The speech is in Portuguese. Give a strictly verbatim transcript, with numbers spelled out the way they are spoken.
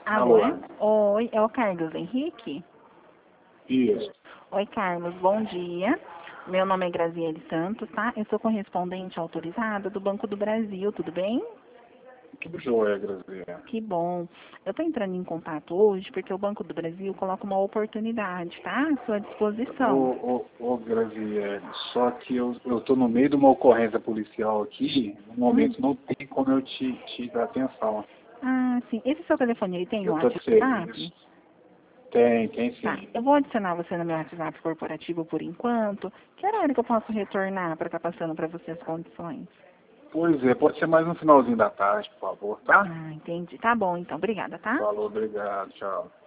Alô? Alô? Oi, é o Carlos Henrique? Isso. Oi, Carlos, bom dia. Meu nome é Graziele Santos, tá? Eu sou correspondente autorizada do Banco do Brasil, tudo bem? Tudo jóia, Graziele. Que bom. Eu estou entrando em contato hoje porque o Banco do Brasil coloca uma oportunidade, tá? À sua disposição. Ô, ô, ô, Graziele, só que eu, eu tô no meio de uma ocorrência policial aqui, no Hum. momento não tem como eu te, te dar atenção. Ah, sim. Esse seu telefone, ele tem um Eu tô de WhatsApp? serviço. Tem, tem Tá. sim. Eu vou adicionar você no meu WhatsApp corporativo por enquanto. Que horário que eu posso retornar para estar passando para você as condições? Pois é, pode ser mais no finalzinho da tarde, por favor, tá? Ah, entendi. Tá bom, então. Obrigada, tá? Falou, obrigado, tchau.